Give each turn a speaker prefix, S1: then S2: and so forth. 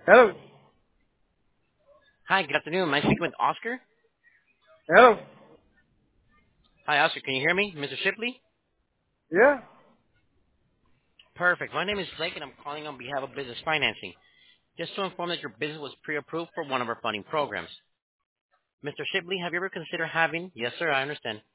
S1: Hello.
S2: Hi, good afternoon. Am I speaking with Oscar?
S1: Hello.
S2: Hi, Oscar. Can you hear me? Mr. Shipley?
S1: Yeah.
S2: Perfect. My name is Blake, and I'm calling on behalf of Business Financing. Just to inform that your business was pre-approved for one of our funding programs. Mr. Shipley, have you ever considered having, yes, sir, I understand,